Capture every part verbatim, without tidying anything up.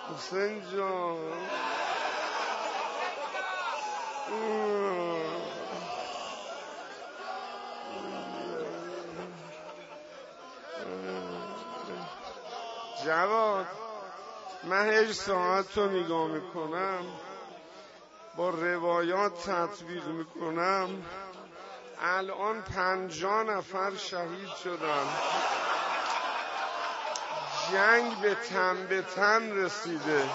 حسین جان جواد، من هیچ ساعت رو نگاه میکنم، با روایات تطبیق میکنم، الان پنجاه نفر شهید شدن، جنگ به تن به تن رسیده.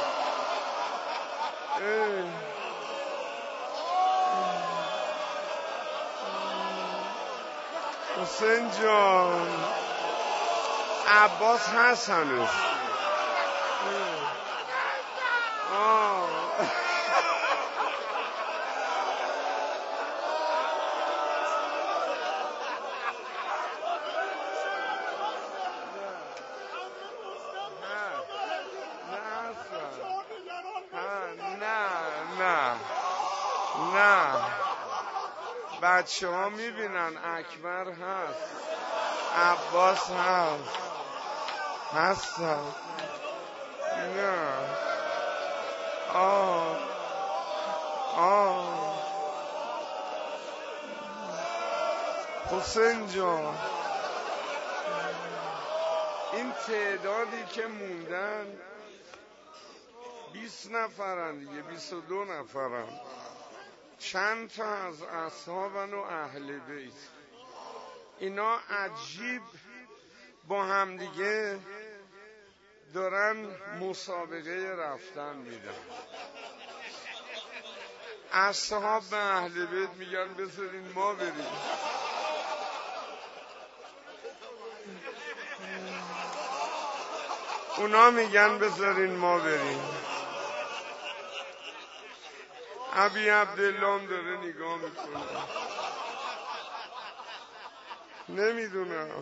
حسین جان، عباس هست هنوز. آه نه نه، بچه ها میبینن اکبر هست، عباس هست هستن. نه آه آه حسین جان، این تعدادی که موندن بیست نفرن دیگه، بیست و دو نفرن، چند تا از اصحابن و اهل بیت. اینا عجیب با هم دیگه دارن مسابقه رفتن میدن. اصحاب به اهل بیت میگن بذارین ما بریم، اونا میگن بذارین ما بریم. ابی عبدالله داره نگاه میکنه، نمیدونم.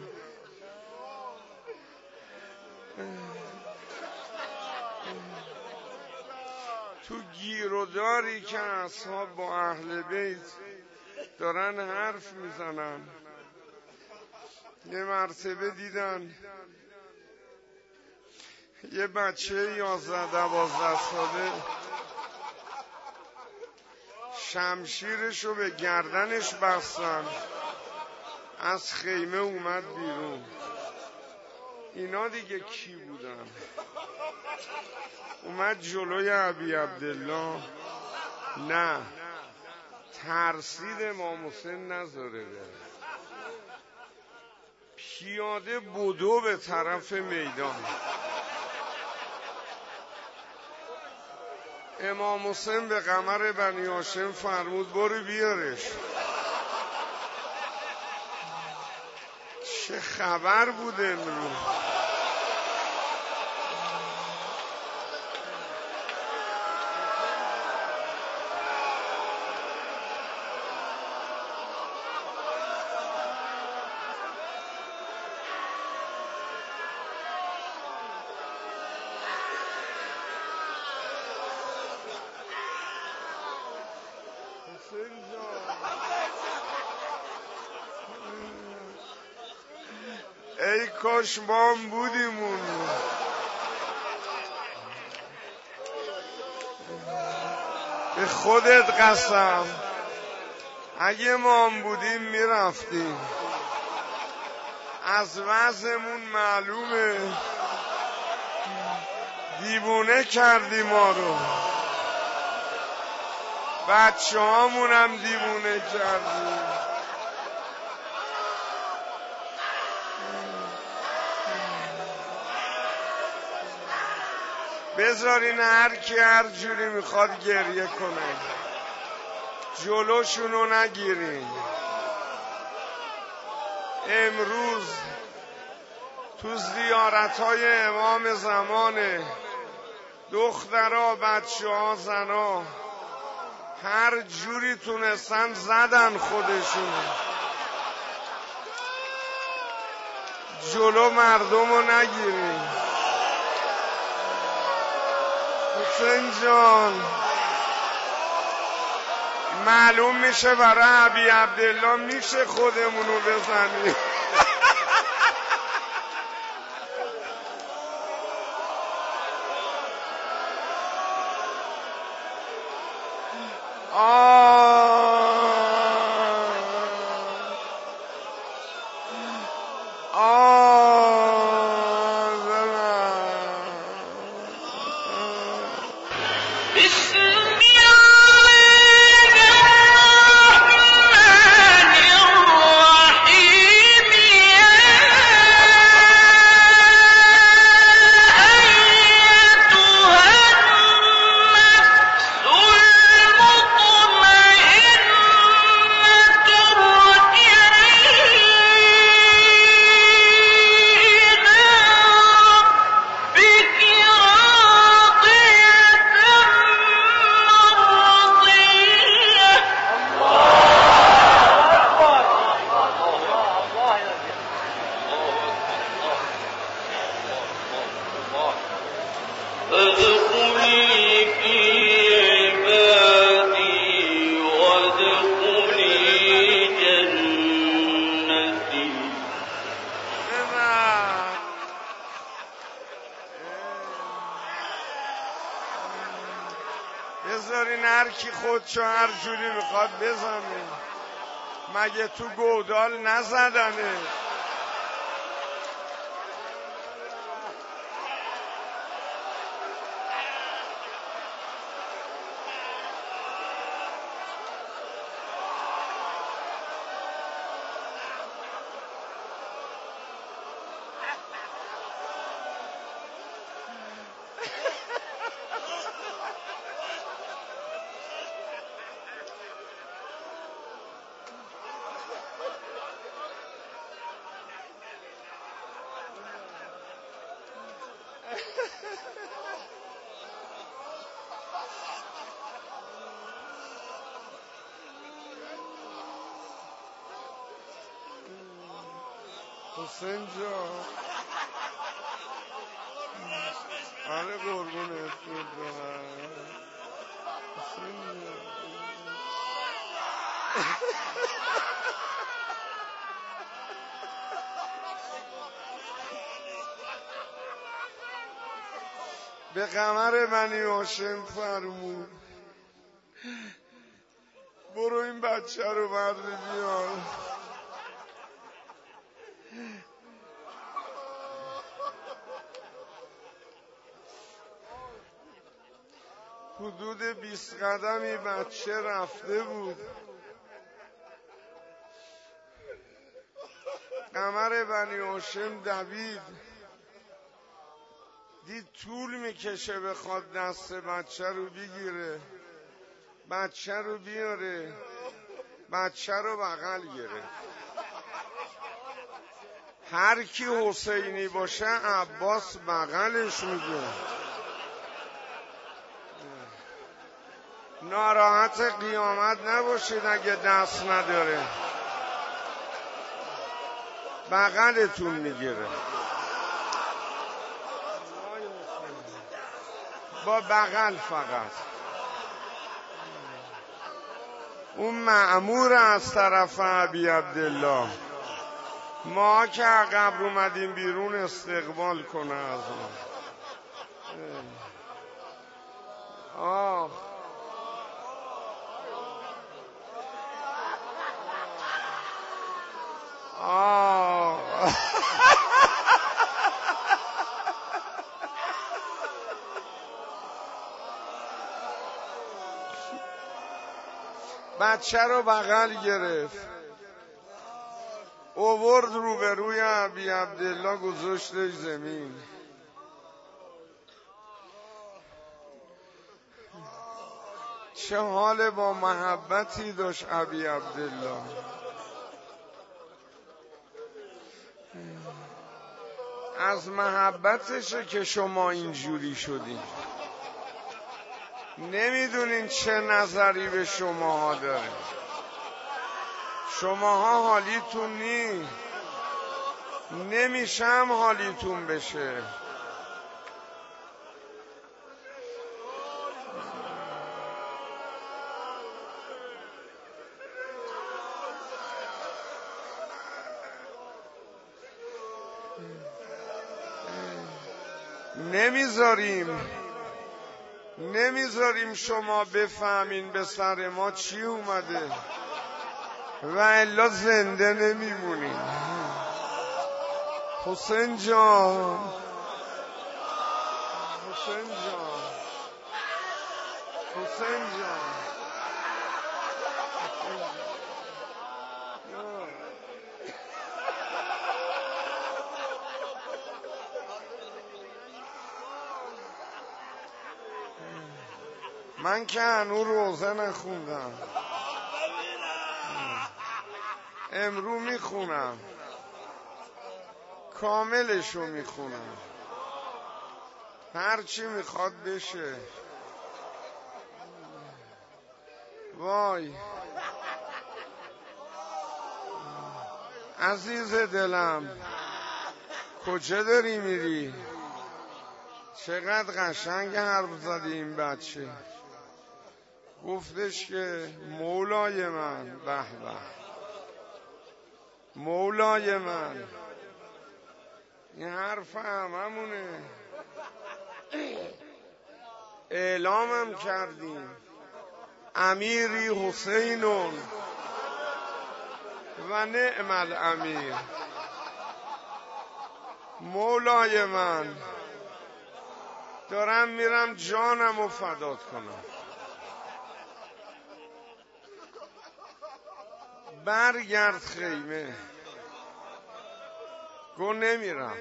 تو گیروداری که اصحاب با اهل بیت دارن حرف میزنن، یه مرتبه دیدن یه بچه یازده دوازده ساله شمشیرشو به گردنش بستن، از خیمه اومد بیرون. اینا دیگه کی بودن؟ اومد جلوی ابی عبدالله، نه ترسید امام حسین نذاره بره، پیاده بدو به طرف میدان. امام حسین به قمر بنی هاشم فرمود برو بیارش. چه خبر بود امروز؟ ای کاش ما هم بودیم اون. به خودت قسم اگه ما هم بودیم میرفتیم. از وضعمون معلومه، دیوونه کردی ما رو، بچه هامون هم دیوونه کردی. بذارین هر کی هر جوری میخواد گریه کنه، جلوشونو نگیرین. امروز تو زیارتهای امام زمانه دخترها، بچه ها، زنها هر جوری تونستن زدن خودشون، جلو مردمو نگیرین. حسین جان، معلوم میشه برای ابی عبدالله میشه خودمونو بزنیم. بذارین هر کی خودشو هر جوری میخواد بزنه. مگه تو گودال نزدنه؟ حسین جان، آره قربونت برم حسین جان. به قمر بنی هاشم فرمود برو این بچه رو برده بیار. حدود بیست قدمی بچه رفته بود. قمر بنی هاشم دوید، دید طول میکشه بخواد دست بچه رو بگیره، بچه رو بیاره، بچه رو بغل گرفت. هر کی حسینی باشه عباس بغلش میگه. ناراحت قیامت نباشید اگه دست نداره، بغلتون میگیره. با بغل فقط. اون مأمور از طرف ابی عبدالله، ما که عقب اومدیم بیرون استقبال کنه از ما. آه آه بچه رو بغل گرفت، اوورد روبروی ابی عبدالله گذاشتش زمین. چه حال با محبتی داشت ابی عبدالله. از محبتشه که شما اینجوری شدین. نمیدونین چه نظری به شماها داره. شماها حالیتون نی، نمیشم حالیتون بشه. نمیذاریم نمیذاریم شما بفهمین به سر ما چی اومده و الا زنده نمیمونیم. حسین جان، حسین جان، حسین جان، من که هنو روزه نخوندم، امرو میخونم، کاملشو میخونم، هرچی میخواد بشه. وای عزیز دلم، کجا داری میری؟ چقدر قشنگ حرف زدی این بچه. گفتش که مولای من، به به، مولای من. این حرف هممونه، اعلامم کردیم امیری حسینون و نعم الامیر. مولای من، دارم میرم جانم رو فدات کنم. برگرد خیمه. گو نمیرم.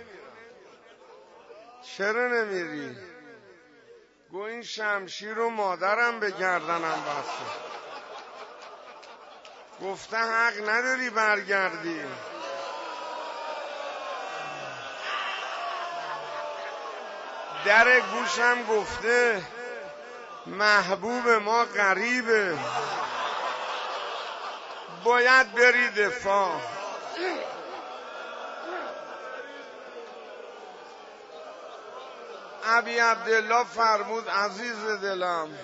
چرا نمیری؟ گو این شمشیر رو مادرم به گردنم بسته، گفته حق نداری برگردی. در گوشم گفته محبوب ما غریبه، باید بری دفاع. ابی عبدالله فرمود عزیز دلم،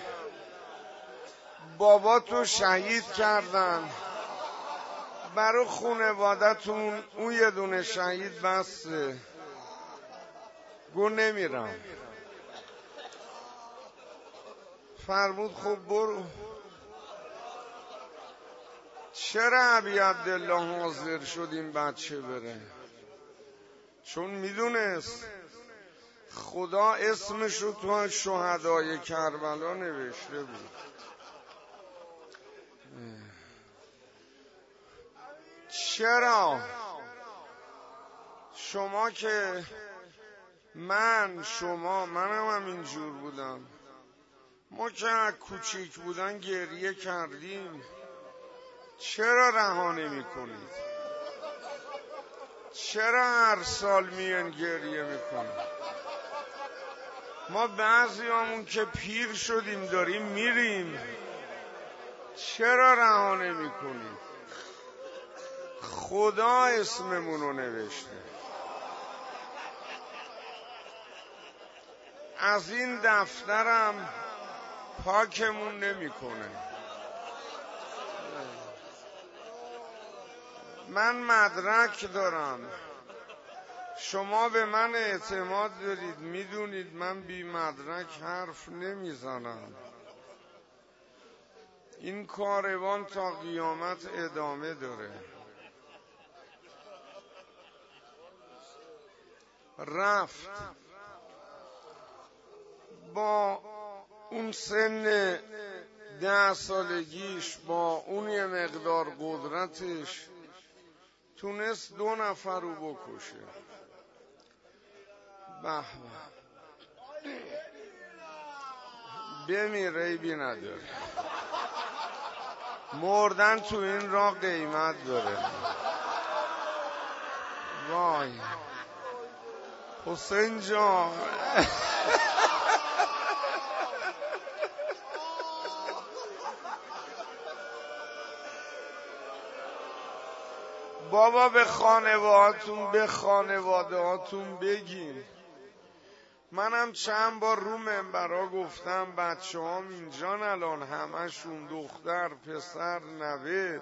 بابا تو شهید کردن، برای خونوادتون اون یه دونه شهید بسته. گو نمیرم. فرمود خب برو. چرا ابی عبدالله حاضر شد این بچه بره؟ چون میدونست خدا اسمشو تو شهدای کربلا نوشته بود. چرا شما که من شما منم هم اینجور بودم، ما که از کوچیک بودن گریه کردیم، چرا رها نمی کنید؟ چرا هر سال میان گریه میکنید؟ ما بعضی همون که پیر شدیم داریم میریم، چرا رها نمی کنید؟ خدا اسممونو نوشته. از این دفترم پاکمون نمیکنه. من مدرک دارم، شما به من اعتماد دارید، میدونید من بی مدرک حرف نمیزنم. این کاروان تا قیامت ادامه داره. رفت با اون سن ده سالگیش، با اون یه مقدار قدرتش، تونست دو نفر رو بکشه. به بمیر عیبی نداره، مردن تو این راه قیمت داره. وای حسین جان، بابا به خانوادهاتون به خانوادهاتون بگین. منم چند بار رو منبرها گفتم بچه هم اینجان الان همشون دختر پسر نوه،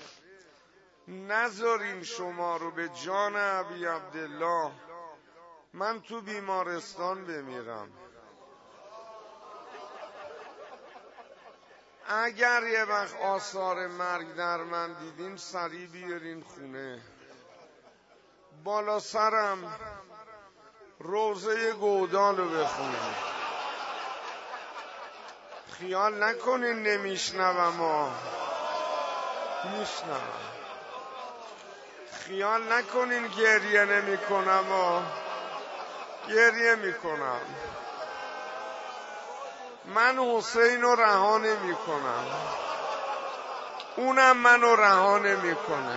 نذارین شما رو به جان ابی عبدالله من تو بیمارستان بمیرم. اگر یه وقت آثار مرگ در من دیدین سریع بیارین خونه. بالا سرم روزه گودال رو بخونم. خیال نکنین نمیشنوم ها، میشنوم. خیال نکنین گریه نمی کنم ها، گریه می کنم. من حسین رو رها نمی کنم، اونم منو رها نمی کنه.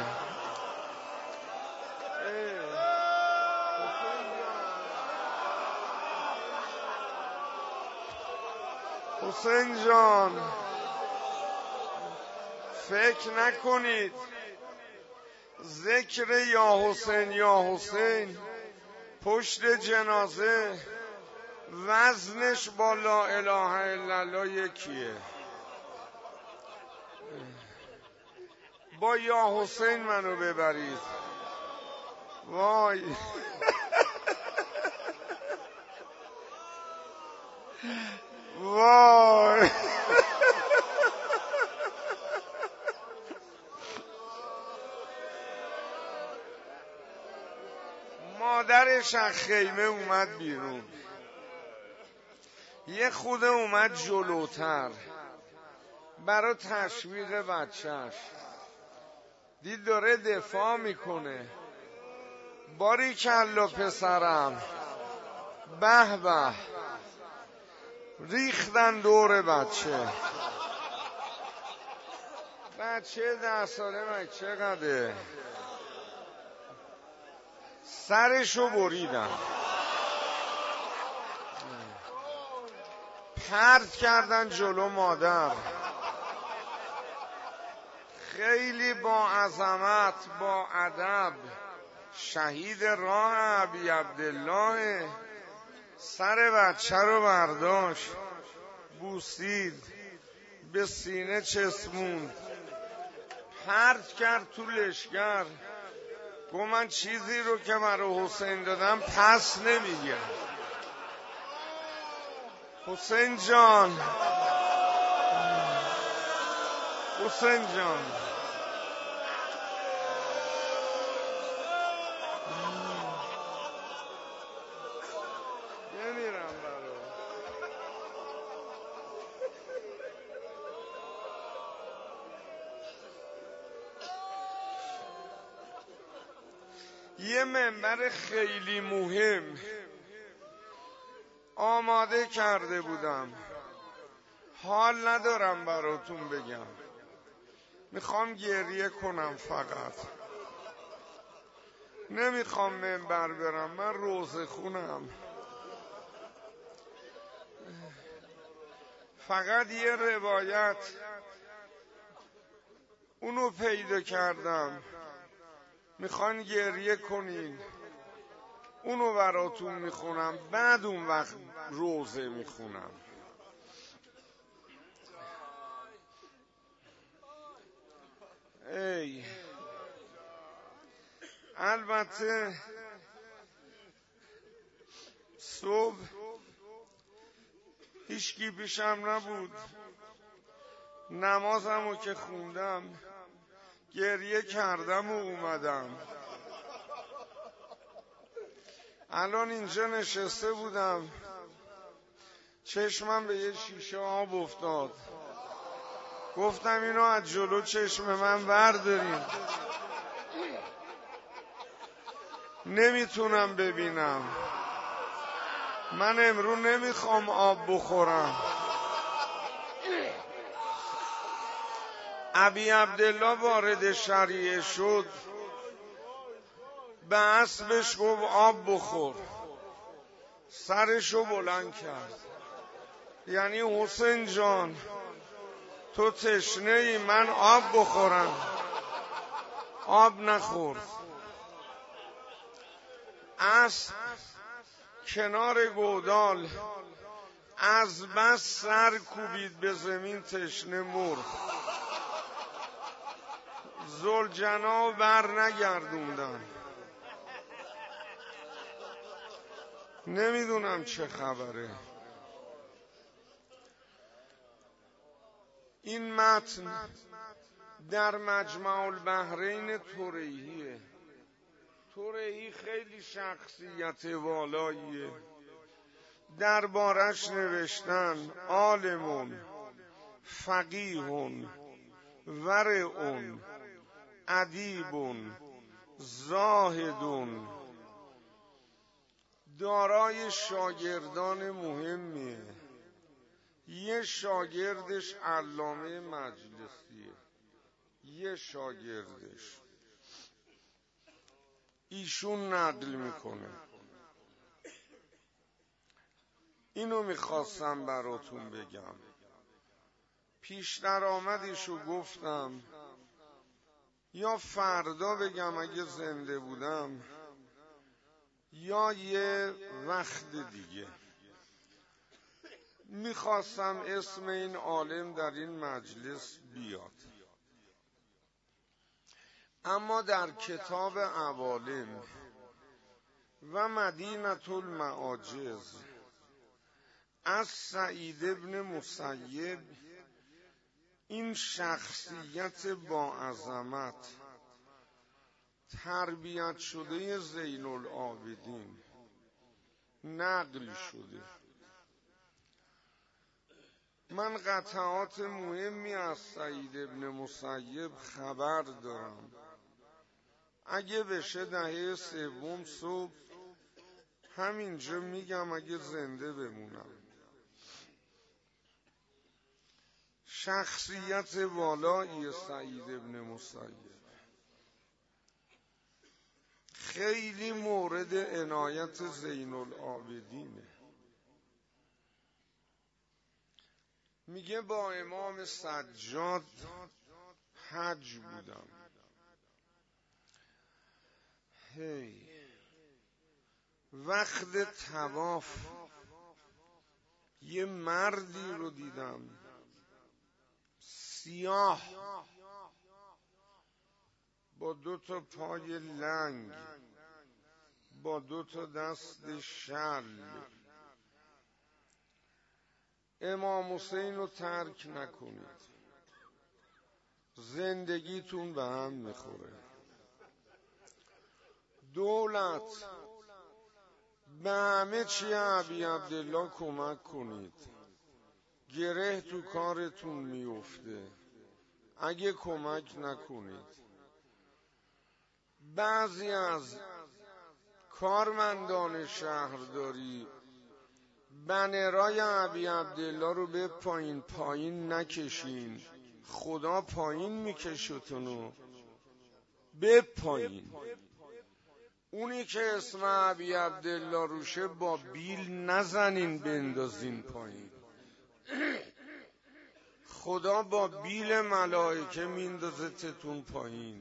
حسین جان فکر نکنید ذکر یا حسین یا حسین پشت جنازه وزنش با لا اله الا الله یکیه. با یا حسین منو ببرید. وای وای مادرش از خیمه اومد بیرون، یه خود اومد جلوتر برای تشویق بچهش. دید داره دفاع میکنه. باریکلا پسرم، به به. ریختن دور بچه. بچه ده ساله من چقدره؟ سرشو بریدن، پرت کردن جلو مادر. خیلی با عظمت با ادب شهید راه ابی عبدالله سر بچه رو برداشت، بوسید، به سینه چسبوند، پرت کرد تو لشگر. گفت من چیزی رو که برای حسین دادم پس نمیگم. حسین جان، حسین جان بمیرم برای یه منبر خیلی مهم آماده کرده بودم، حال ندارم براتون بگم، میخوام گریه کنم. فقط نمیخوام منبر برم، من روزه خونم. فقط یه روایت اونو پیدا کردم، میخوان گریه کنین، اونو براتون میخونم، بعد اون وقت روزه میخونم. ای البته صبح هیچکی پیشم نبود، نمازمو که خوندم گریه کردم و اومدم. الان اینجا نشسته بودم، چشمم به یه شیشه آب افتاد. گفتم اینو از جلو چشم من بردارین، نمیتونم ببینم. من امرو نمیخوام آب بخورم. ابی عبدالله وارد شریعه شد، به اسبش گفت آب بخور، سرشو بلند کرد. یعنی حسین جان تو تشنه ای، من آب بخورم. آب نخورد. اسب کنار گودال از بس سر کوبید به زمین، تشنه مرد. ذوالجنا بر نگردوندن. نمیدونم چه خبره. این متن در مجمع البحرین طریحیه. طریحی خیلی شخصیت والاییه. دربارش نوشتن عالمون فقیهون ورعون ادیبون زاهدون، دارای شاگردان مهمیه. یه شاگردش علامه مجلسیه، یه شاگردش ایشون نقل میکنه. اینو میخواستم براتون بگم. پیشتر آمدیشو گفتم، یا فردا بگم اگه زنده بودم، یا یه وقت دیگه. میخواستم اسم این عالم در این مجلس بیاد، اما در کتاب عوالم و مدینة المعاجز از سعید ابن مسیب، این شخصیت با عظمت تربیت شده زین العابدین نقل شده. من قطعات مهمی از سعید ابن مسیب خبر دارم. اگه بشه دهه سوم صبح همینجا میگم اگه زنده بمونم. شخصیت والایی سعید ابن مسیب خیلی مورد عنایت زین العابدینه. میگه با امام سجاد حج بودم. هی وقت طواف یه مردی رو دیدم سیاه با دو تا پای لنگ، با دو تا دست شل. امام حسین رو ترک نکنید، زندگیتون به هم میخوره. دولت به همه چی ابی عبدالله کمک کنید، گره تو کارتون میفته اگه کمک نکنید. بعضی از کارمندان شهرداری بنرای ابی عبدالله رو به پایین پایین نکشین، خدا پایین میکشتونو به پایین. اونی که اسم ابی عبدالله روشه با بیل نزنین بندازین پایین. خدا با بیل ملائکه میندازه تتون پایین.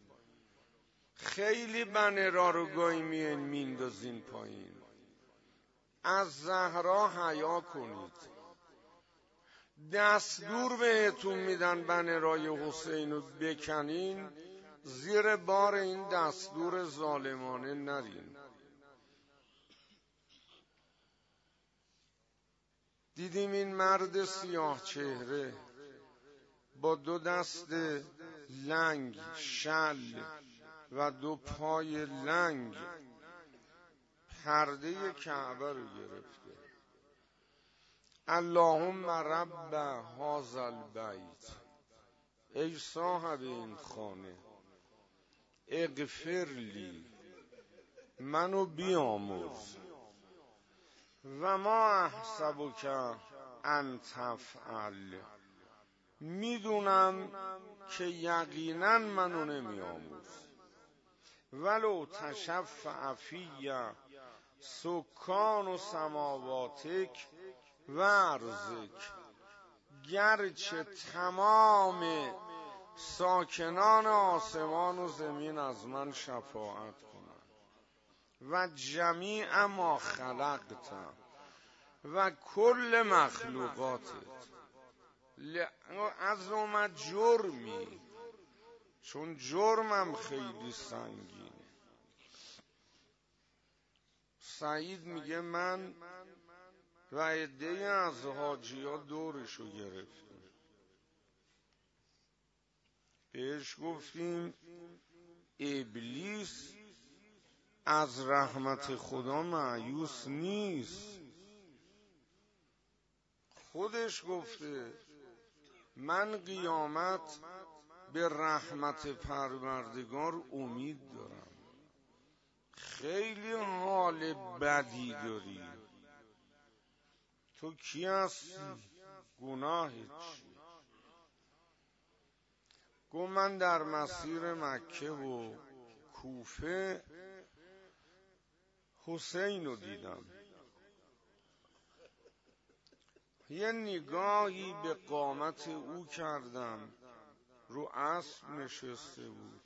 خیلی بنرا رو گاهی میین میندازین پایین. از زهرا حیا کنید. دستور بهتون میدن بنرای حسین رو بکنین، زیر بار این دستور ظالمانه نرین. دیدیم این مرد سیاه چهره با دو دست لنگ شل و دو پای لنگ پرده کعبه رو گرفته. اللهم رب هذا البیت، ای صاحب این خانه، اغفر لی، منو بیامرز، و ما احسبک ان تفعل، میدونم که یقینا منو نمیامرز. ولو تشفع فی سکان و سماواتک و ارضک، گرچه تمام ساکنان آسمان و زمین از من شفاعت کنند، و جمیع ما خلقت و کل مخلوقاتت، عظم جرمی، چون جرمم خیلی سنگینه. سعید میگه من و عده‌ای از حاجی‌ها دورشو گرفتیم. بهش گفتیم ابلیس از رحمت خدا مایوس نیست، خودش گفته من قیامت به رحمت پروردگار امید دارم. خیلی حال بدی داری، تو کی هستی؟ گناهت چیه؟ گفت من در مسیر مکه و کوفه حسین رو دیدم، یه نگاهی به قامت او کردم، رو اسب نشسته بود،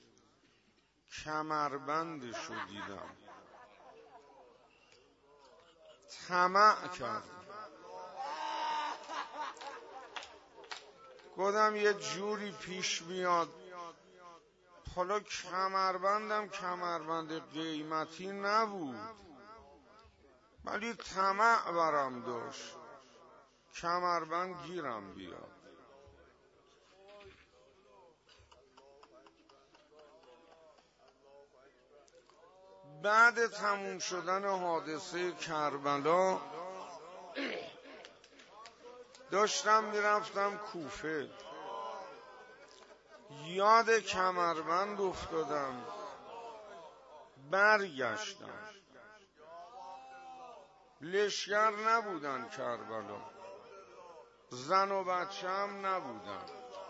کمربندش رو دیدم، طمع کردم، گفتم یه جوری پیش بیاد حالا کمربندم کمربند قیمتی نبود ولی طمع برم داشت کمربند گیرم بیاد. بعد تموم شدن حادثه کربلا داشتم میرفتم کوفه، یاد کمربند افتادم، برگشتم، لشگر نبودن کربلا، زن و بچه هم نبودن،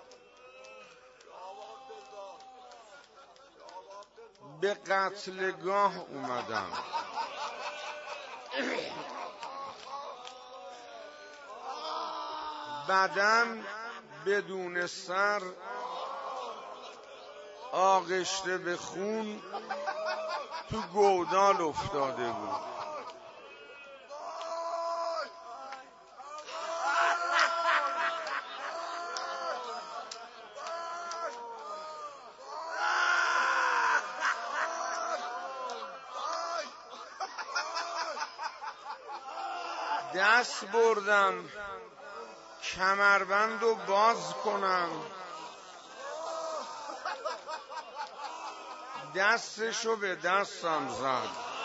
به قتلگاه اومدم. بدن بدون سر آغشته به خون تو گودال افتاده بود. دست بردم کمربند رو باز کنم، دستشو به دستم زد،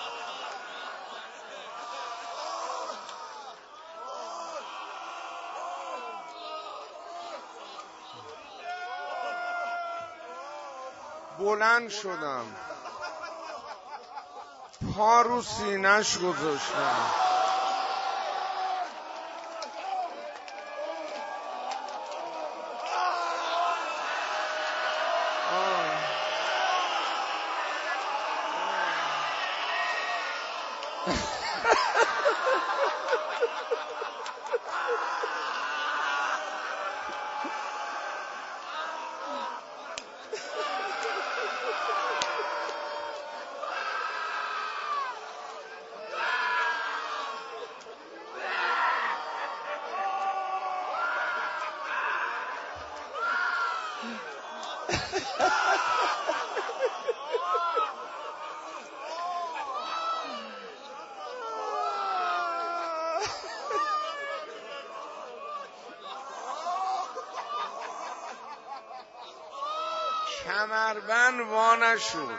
بلند شدم، پا رو سینه‌ش گذاشتم، کمربند وا نشد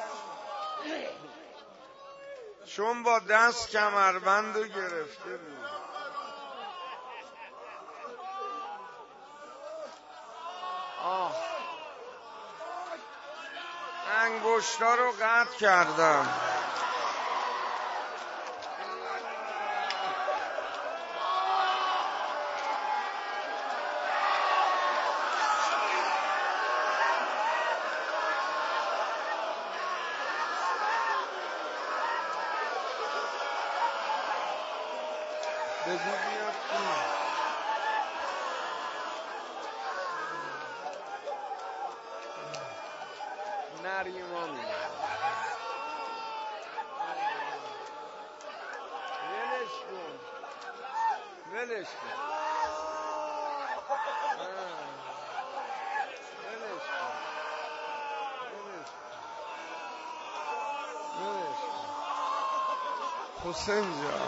چون با دست کمربند رو گرفته بود. آه انگشتا رو قطع کردم، بگو بیاد نریما میاد، ولش کن ولش کن ولش کن ولش کن حسین جان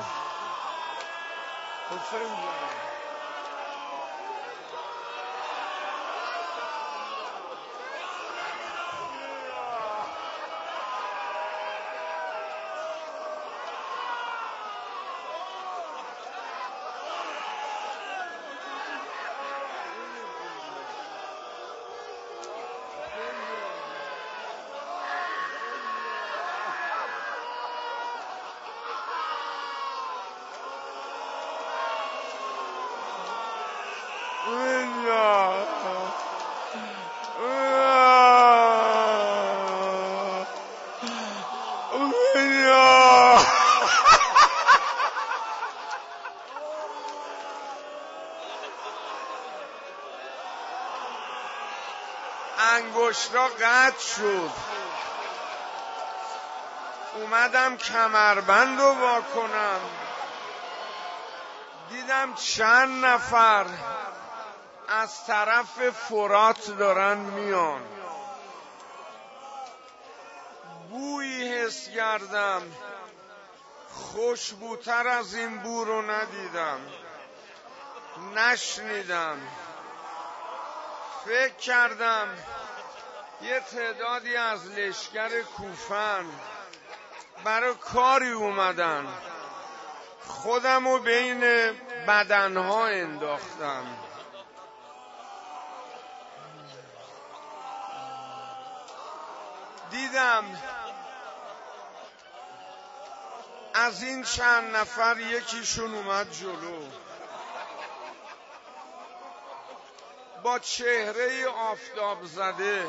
حسین جان انگشتا قطع شد، اومدم کمربند رو وا کنم، دیدم چند نفر از طرف فرات دارن میان. بویی حس کردم خوشبوتر از این بو رو ندیدم، نشنیدم. فکر کردم یه تعدادی از لشکر کوفن برای کاری اومدن، خودمو بین بدنها انداختم. دیدم از این چند نفر یکیشون اومد جلو، با چهره آفتاب زده،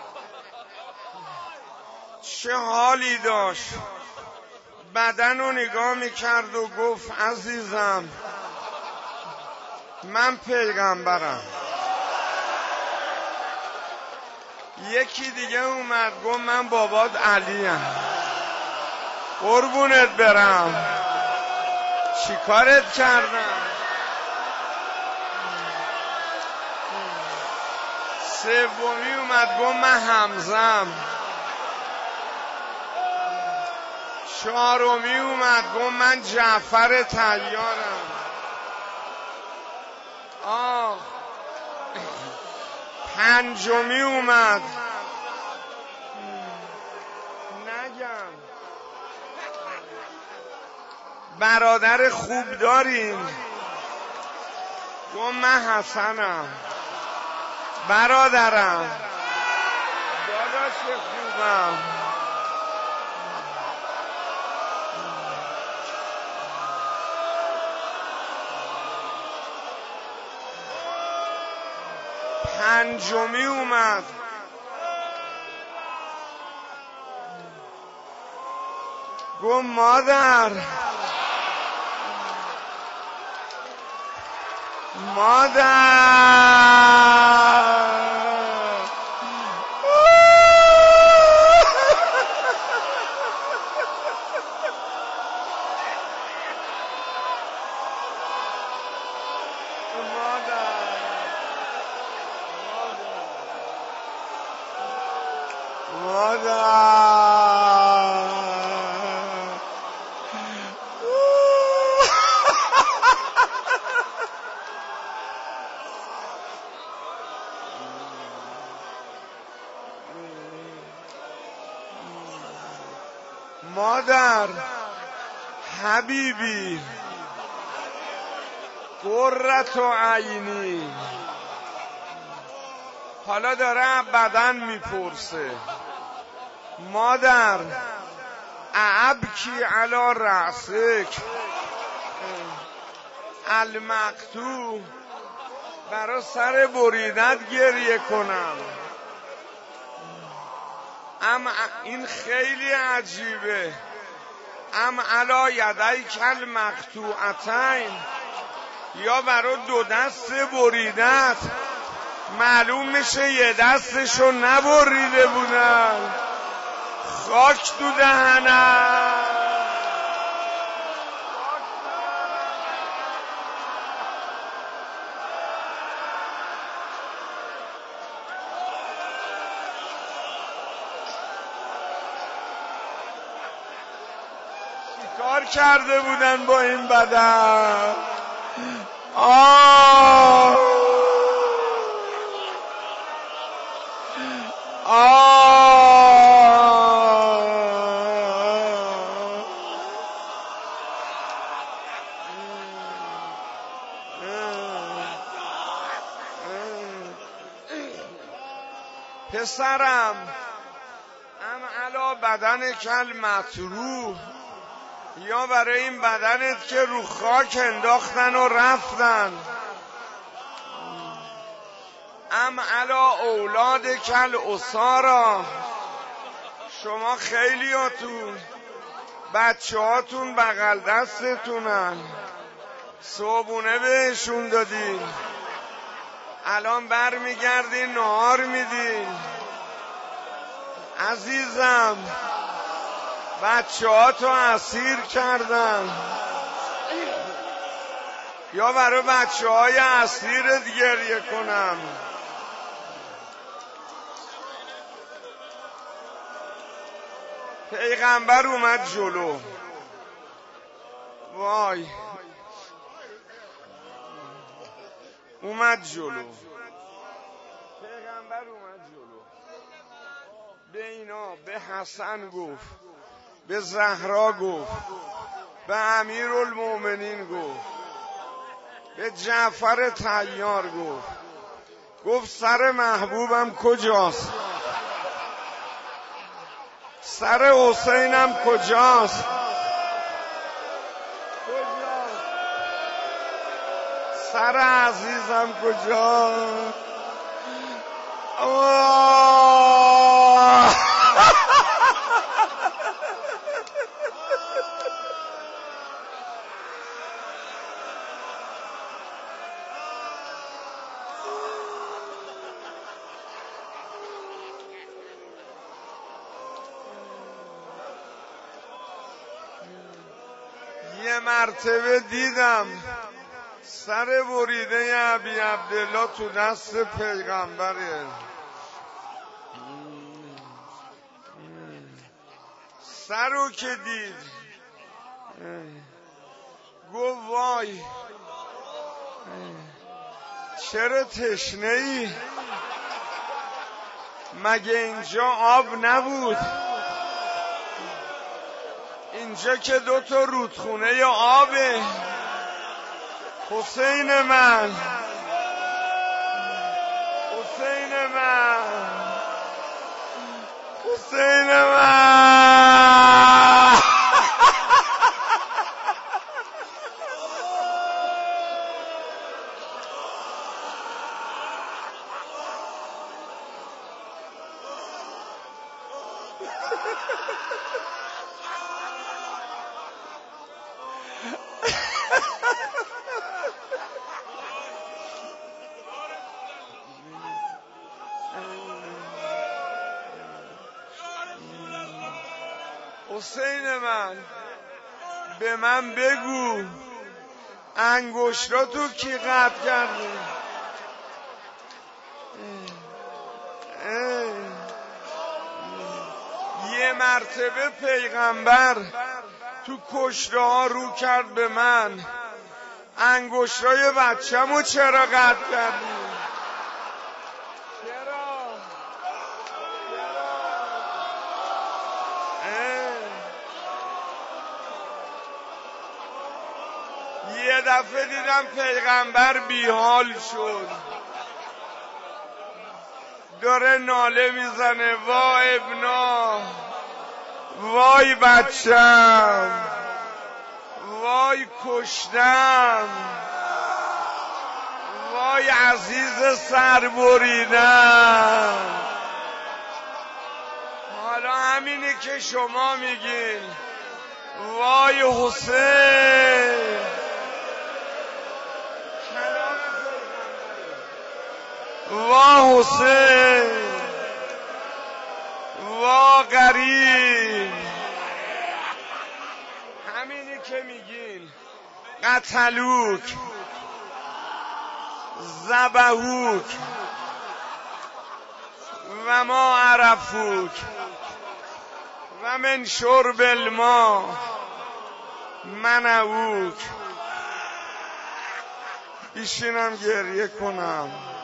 چه حالی داشت. بدن رو نگاه میکرد و گفت عزیزم من پیغمبرم. یکی دیگه اومد گفت من بابات علیم. قربونت برم، چی کارت کردم؟ سومی اومد گفت من حمزم. چهارمی اومد گفت من جعفر طیارم. آه پنجمی اومد، نگم برادر خوب داریم، گفت من حسنم. برادرم، داداش خوبم. پنجمی اومد، گفت مادر مادر مادر حبیبی قرة عینی. حالا داره بدن میپرسه مادر اعبکی علی رأسک المقطوع، برا سر بریدت گریه کنم. اما این خیلی عجیبه، ام علی یدیک المقطوعتین، یا برا دو دست بریدت. معلوم میشه یه دستشو نبریده بودن. خاک تو دهنم. کار کرده بودن با این بدن. آه آه پسرم، ام علا بدن کل مطروح، یا برای این بدنت که رو خاک انداختن و رفتن. ام علا اولاد کل اسارا، شما خیلی هاتون بچه هاتون بغل دستتونن، صبونه بهشون دادین، الان بر میگردین نهار میدین. عزیزم بچه ها تو اسیر کردن، یا برای بچه های اسیرت گریه کنم؟ پیغمبر اومد جلو. وای اومد جلو. پیغمبر اومد جلو. به اینا، به حسن گفت، به زهرا گفت، به امیرالمومنین گفت، به جعفر طیار گفت. گفت سر محبوبم کجاست؟ سر حسینم کجاست؟ سر عزیزم کجاست؟ یه مرتبه دیدم سر بریده ابی عبدالله تو دست پیغمبره. سر رو که دید گفت وای چرا تشنه ای؟ مگه اینجا آب نبود؟ اینجا که دو تا رودخونه یا آبه. حسین من، حسین من، حسین من. حسین من، به من بگو انگشتاتو کی قطع کردی؟ یه مرتبه پیغمبر تو کشته ها رو کرد به من، انگشتای بچه‌مو چرا قطع کردی؟ یه دفعه دیدم پیغمبر بیحال شد، داره ناله میزنه وای ابنا، وای بچم، وای کشتم، وای عزیز سر بریدم. حالا همینه که شما میگین وای حسین. وا حسین، وا غریب. همینی که میگین قتلوک، ذبحوک و ما عرفوک و من شرب الماء منعوک. ایشینم گریه کنم.